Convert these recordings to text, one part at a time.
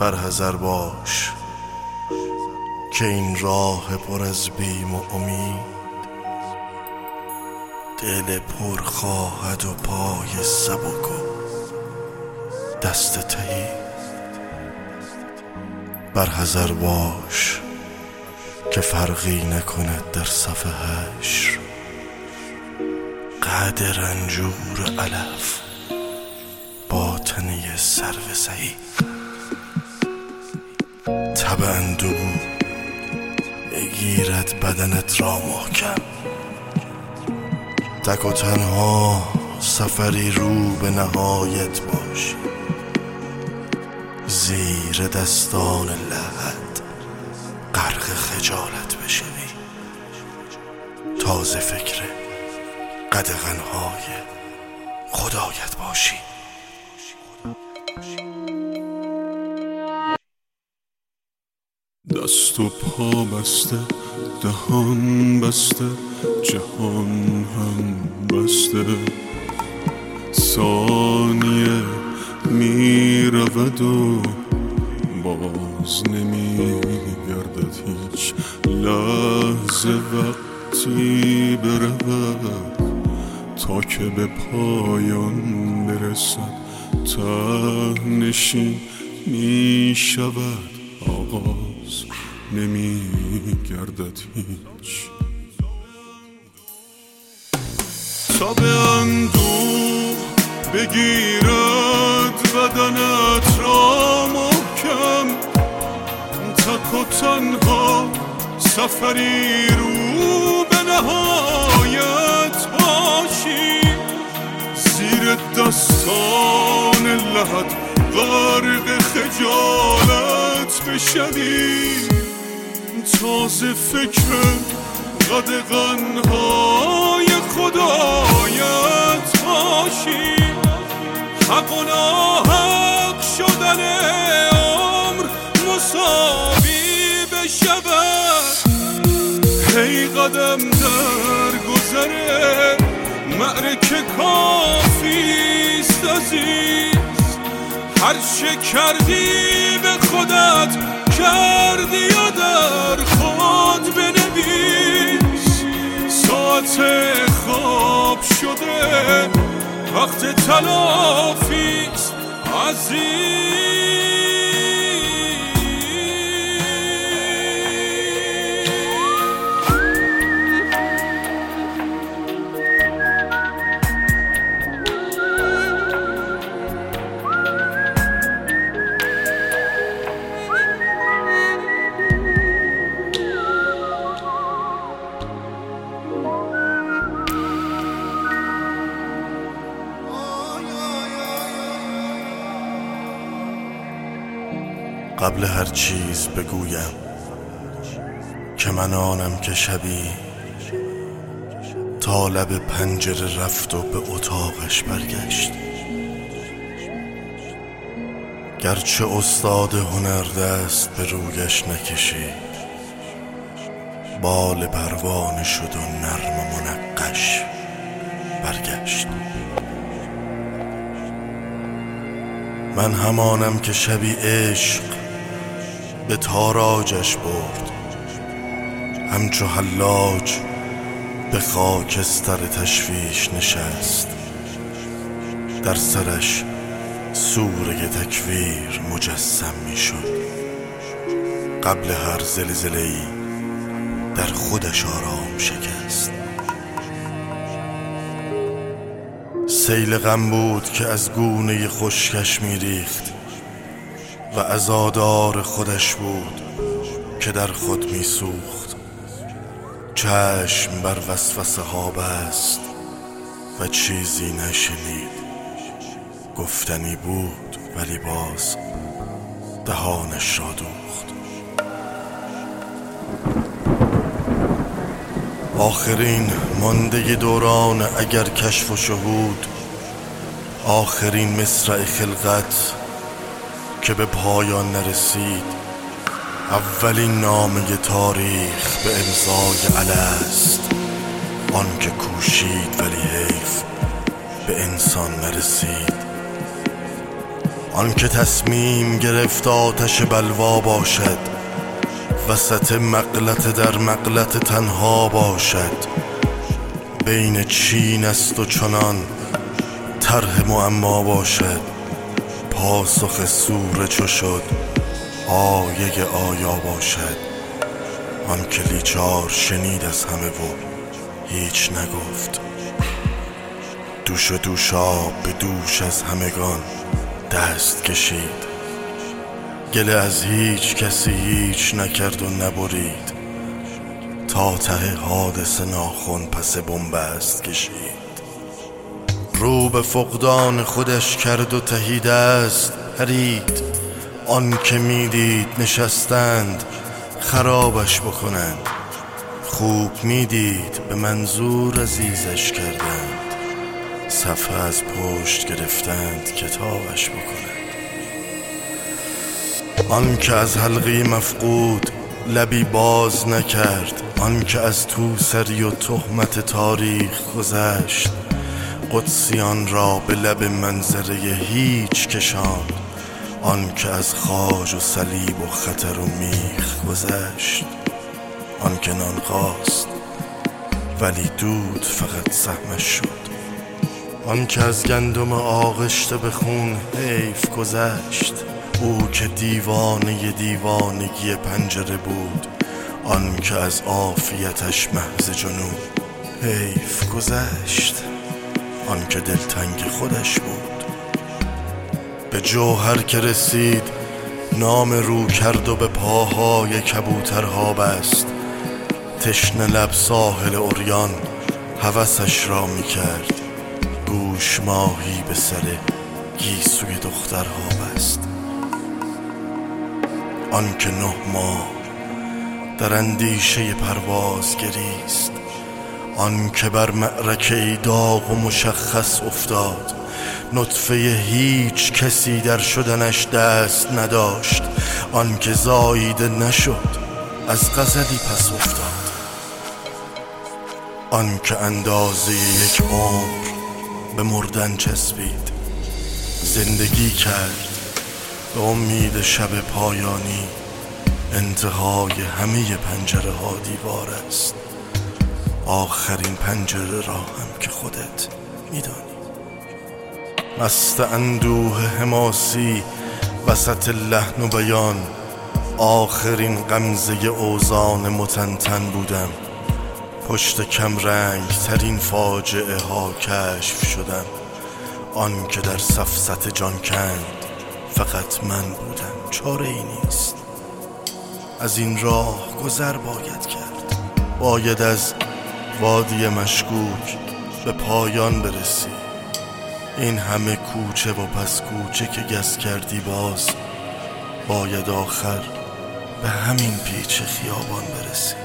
برحذر باش که این راه پر از بیم و امید دل پر خواهد و پای سبک و دست تهی. برحذر باش که فرقی نکند در صف حشر قد رنجور علف با تنی سرو سهی. تب اندوه بگیرد بدنت را محکم، تک و تنها سفری رو به نهایت باشی، زیر دستان لحد غرق خجالت بشوی، تازه فکر قدغن‌های خدایت باشی. دست و پا بسته، دهان بسته، جهان هم بسته، ثانیه می رود و باز نمی گردد هیچ لحظه. وقتی برود تا که به پایان برسد، ته نشین می شود، آغاز نمی گردد هیچ. تا به اندوه بگیرد بدنت را محکم، تک و تنها سفری رو به نهایت باشی، زیر دستان لحد غرق خجالت بشوی، تازه فکر قدغن‌های خدایت باشی. حق و ناحق شدن عمر مساوی بشود، هی قدم در گذره معرکه کافیست عزیز. هر چه کردی به خودت کردی و در خود بنویس. ساعت خواب شده، وقت تلافیست عزیز. قبل هر چیز بگویم که من آنم که شبی تا لب پنجره رفت و به اتاقش برگشت. گرچه استاد هنر دست به رویش نکشید، بال پروانه شد و نرم و منقش برگشت. من همانم که شبی عشق به تاراجش برد، همچو حلاج به خاکستر تشویش نشست. در سرش سوره تکویر مجسم می شد، قبل هر زلزله‌ای در خودش آرام شکست. سیل غم بود که از گونه خشکش می ریخت و عزادار خودش بود که در خود می سوخت. چشم بر وسوسه ها بست و چیزی نشنید، گفتنی بود ولی باز دهانش را دوخت. آخرین مانده دوران اگر کشف و شهود، آخرین مصرع خلقت که به پایان نرسید، اولین نامه تاریخ به امضای الست، آن که کوشید ولی حیف به انسان نرسید. آن که تصمیم گرفت آتش بلوا باشد، وسط مغلطه در مغلطه تنها باشد. بین چین است و چنان طرح معما باشد، پاسخ سوره چو شد آیه آیا باشد. آن که لیچار شنید از همه و هیچ نگفت، دوش و دوشاب به دوش از همگان دست کشید. گله از هیچ کسی هیچ نکرد و نبرید، تا ته حادثه ناخن پس بنبست کشید. رو به فقدان خودش کرد و تهی دست پرید. آن که میدید نشستند خرابش بکنند، خوب میدید به منظور عزیزش کردند. صفحه از پشت گرفتند کتابش بکنند. آن که از حلقه مفقود لبی باز نکرد، آن که از توسری و تهمت تاریخ گذشت، قدسیان را به لب منظره هیچ کشاند. آن که از خاج و صلیب و خطر و میخ گذشت، آن که نان خواست ولی دود فقط سهمش شد. آن که از گندم آغشته به خون حیف گذشت، او که دیوانه دیوانگی پنجره بود. آن که از عافیتش محض جنون حیف گذشت، آن که دلتنگ خودش بود. به جوهر که رسید نام رو کرد و به پاهای کبوترها بست. تشنه لب ساحل عریان هوسش را می کرد، گوش ماهی به سر گیسوی دخترها بست. آن که 9 ماه در اندیشه پرواز گریست، آن که بر معرکه داغ و مشخص افتاد. نطفه هیچ کسی در شدنش دست نداشت، آن که زاییده نشد از غزلی پس افتاد. آن که اندازه یک عمر به مردن چسبید، زندگی کرد به امید شب پایانی. انتهای همه پنجره ها دیوار است، آخرین پنجره را هم که خودت میدانی. مست اندوه حماسی وسط لحن و بیان، آخرین غمزه اوزان متنتن بودم. پشت کم رنگ ترین فاجعه ها کشف شدم. آن که در سفسطه جان کند فقط من بودم، چاره ای نیست. از این راه گذر باید کرد، باید از وادی مشکوک به پایان برسی. این همه کوچه و پس کوچه که گس کردی، باز باید آخر به همین پیچ خیابان برسی.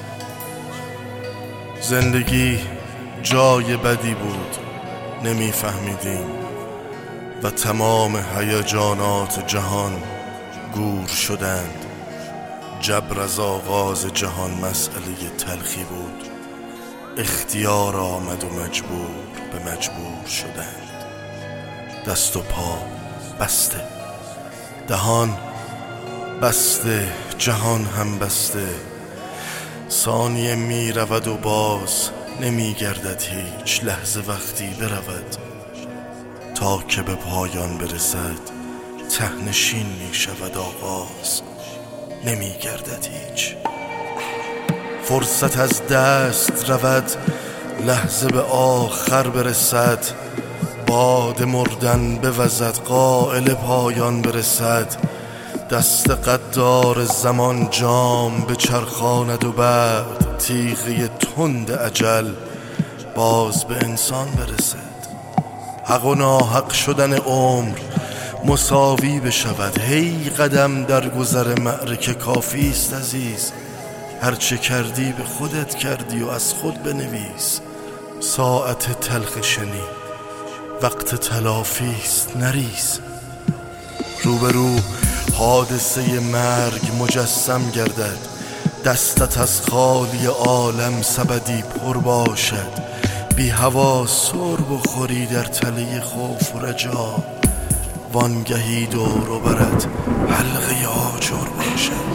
زندگی جای بدی بود، نمیفهمیدیم و تمام هیجانات جهان گور شدند. جبر از آغاز جهان مسئله تلخی بود، اختیار آمد و مجبور به مجبور شدند. دست و پا بسته، دهان بسته، جهان هم بسته. ثانیه می رود و باز نمی گردد هیچ لحظه وقتی برود، تا که به پایان برسد تهنشین می شود آغاز، نمی گردد هیچ. فرصت از دست رود لحظه به آخر برسد، باد مردن بوزد قائل پایان برسد. دست قدار زمان جام به چرخاند و بعد تیغه تند اجل باز به انسان برسد. حق و ناحق شدن عمر مساوی بشود، هی قدم در گذر معرکه کافی است عزیز. هرچه کردی به خودت کردی و از خود بنویس. ساعت تلخ شنی وقت تلافی است نریز. روبرو حادثه مرگ مجسم گردد، دستت از خالی عالم سبدی پر باشد. بی هوا سر بخوری در تله خوف و رجا، وانگهی دور و برد حلقه آجر باشد.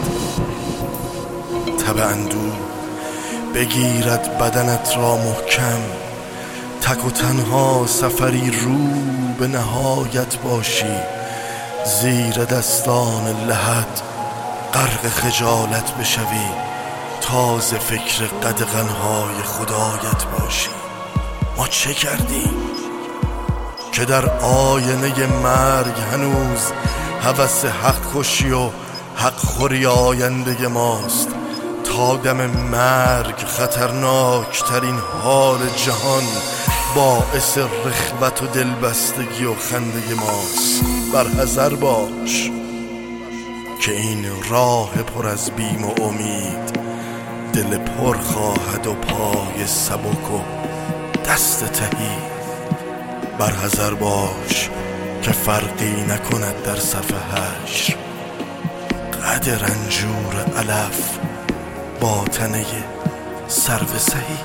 تب اندوه بگیرد بدنت را محکم، تک و تنها سفری رو به نهایت باشی. زیر دستان لحد غرق خجالت بشوی، تازه فکر قدغنهای خدایت باشی. ما چه کردیم که در آینه مرگ هنوز هوس حق کشی و حق خوری آینده ماست؟ تا دم مرگ خطرناک ترین حال جهان باعث رخوت و دلبستگی و خنده ماست. برحذر باش که این راه پر از بیم و امید دل پر خواهد و پای سبک و دست تهی. برحذر باش که فرقی نکند در صف حشر قد رنجور علف با تنه سرو سهی.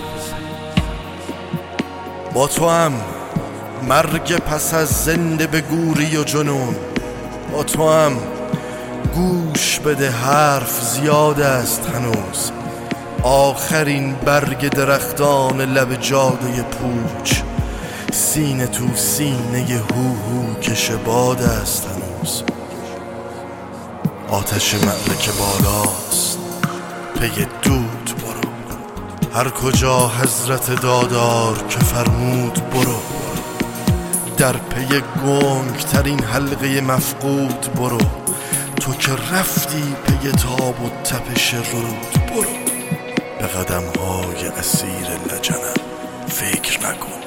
با تو هم مرگ پس از زنده به گوری و جنون، با تو هم گوش بده حرف زیاد است هنوز. آخرین برگ درختان لب جاده پوچ، سینه تو سینه هو کش باد است هنوز. آتش معرکه بالاست، پی دود برو، هر کجا حضرت دادار که فرمود برو. در پی گنگ ترین حلقه مفقود برو، تو که رفتی پی تاب و تپش رود برو. به قدم های اسیر لجنم فکر نکن.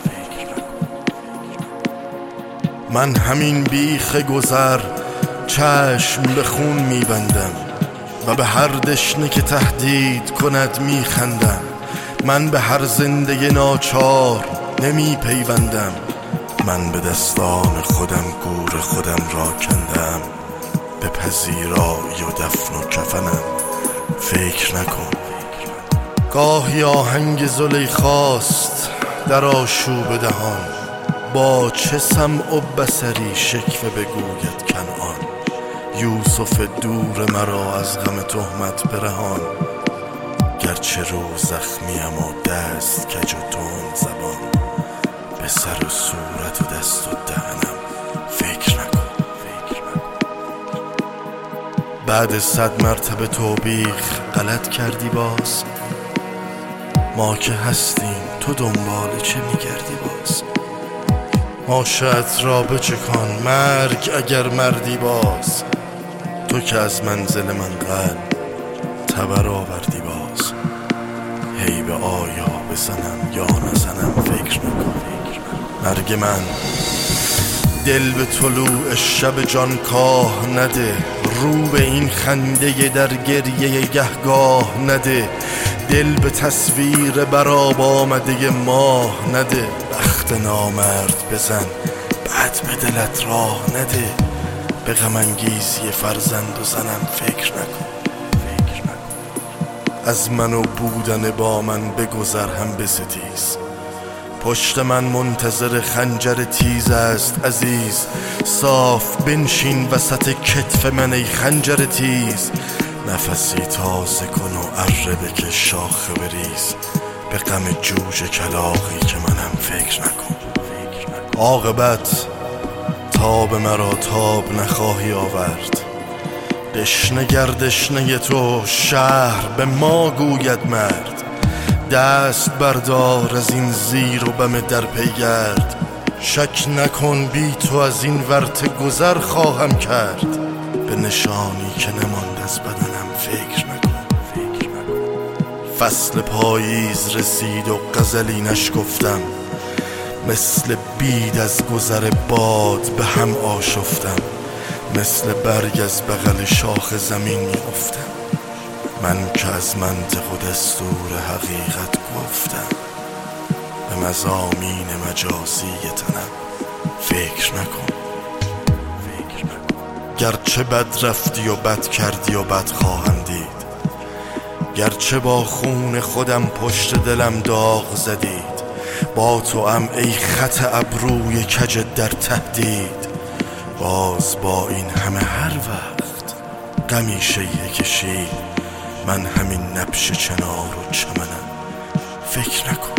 من همین بیخ گذر چشم به خون میبندم و به هر دشنه که تهدید کند میخندم. من به هر زنده ناچار نمی پیوندم، من به دستان خودم گور خودم را کندم. به پذیرایی و دفن و کفنم فکر نکن. گاهی آهنگ زلیخاست در آشوب دهان، با چه سمع و بصری شکوه بگوید کنعان. یوسف دور مرا از غم تهمت برهان، گرچه رو زخمیم و دست کج و تند زبان. به سر و صورت و دست و دهنم فکر نکن. بعد 100 مرتبه توبیخ غلط کردی باز. ما که هستیم تو دنبال چه میگردی باز؟ ماشت را بچکان مرگ اگر مردی باز. تو که از منزل من قلب تبر آوردی باز. هی به آیا بزنم یا نزنم فکر نکن. مرگ من دل به طلوع شب جانکاه نده، رو به این خنده در گریه گهگاه نده. دل به تصویر براب آمده ماه نده. بخت نامرد بزن بعد به دلت راه نده. به غم انگیزی فرزند و زنم فکر نکن. از من و بودن با من بگذر هم بستیز. پشت من منتظر خنجر تیز است عزیز. صاف بنشین وسط کتف من ای خنجر تیز. نفسی تازه کن و اره بکش شاخه بریز. به غم جوجه کلاغی که منم فکر نکن. عاقبت تاب مرا تاب نخواهی آورد. دشنه گردشنه تو شهر به ما گوید مرد. دست بردار از این زیر و بم در پیگرد. شک نکن بی تو از این ورطه گذر خواهم کرد. به نشانی که نماند از بدنم فکر نکن. فصل پاییز رسید و غزلی نشکفتم. مثل بید از گذر باد به هم آشفتم. مثل برگ از بغل شاخ زمین می افتم. من که از منطق و دستور حقیقت گفتم. به مضامین مجازی تنم فکر نکن. گرچه بد رفتی و بد کردی و بد خواهم دید. گرچه با خون خودم پشت دلم داغ زدید. با تو ام ای خط ابروی کج در تهدید. باز با این همه هر وقت غمی شیهه کشید، من همین نبش چنار و چمنم، فکر نکن.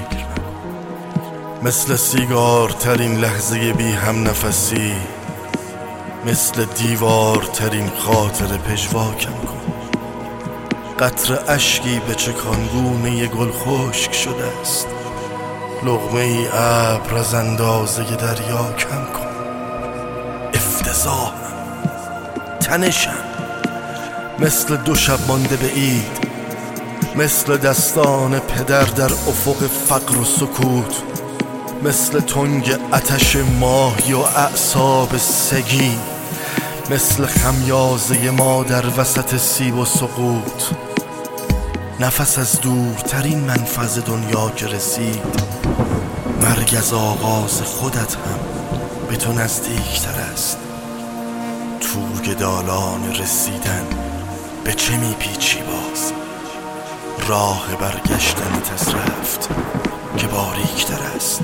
مثل سیگار ترین لحظه بی هم نفسی، مثل دیوار ترین خاطر پژواکم کن. قطره اشکی به چکانگونه گل خشک شده است، لقمه ای ابر از اندازه دریا کم کن. افتضاحم، تنشم، مثل دو شب مانده به عید، مثل دستان پدر در افق فقر و سکوت، مثل تنگ آتش ماهی و اعصاب سگی، مثل خمیازه ما در وسط سیب و سقوط. نفس از دورترین منفذ دنیا که رسید، مرگ از آغاز خودت هم به تو نزدیکتر است. توی دالان رسیدن به چه میپیچی باز؟ راه برگشتنت از رفت که باریکتر است.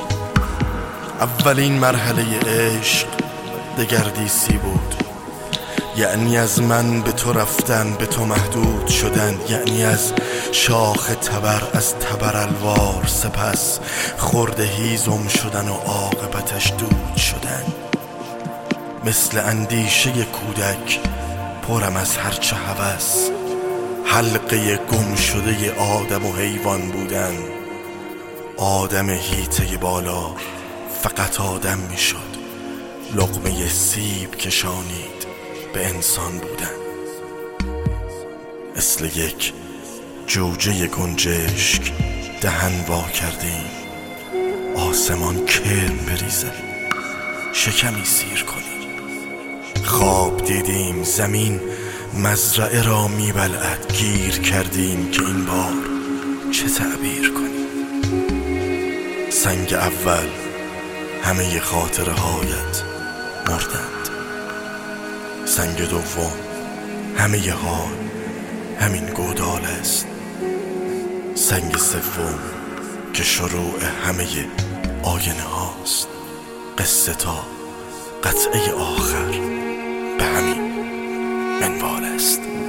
اولین مرحله عشق دگردیسی بود، یعنی از من به تو رفتن، به تو محدود شدن، یعنی از شاخ تبر از تبر الوار، سپس خرده هیزم شدن و عاقبتش دود شدن. مثل اندیشه کودک پرم از هرچه هوس، حلقه گم شده آدم و حیوان بودن. آدم هیته بالا فقط آدم می شد، لقمه سیب کشانید به انسان بودن. مثل یک جوجه گنجشک دهن وا کردیم، آسمان کرم بریزه، شکمی سیر کنیم. خواب دیدیم زمین مزرعه را میبلعد، گیر کردیم که این بار چه تعبیر کنیم. سنگ اول همه خاطره هایت مردند، سنگ دوم همه حال همین گودال است، سنگ سوم که شروع همه آینه هاست. قصه تا قطعه آخر به همین منوال است.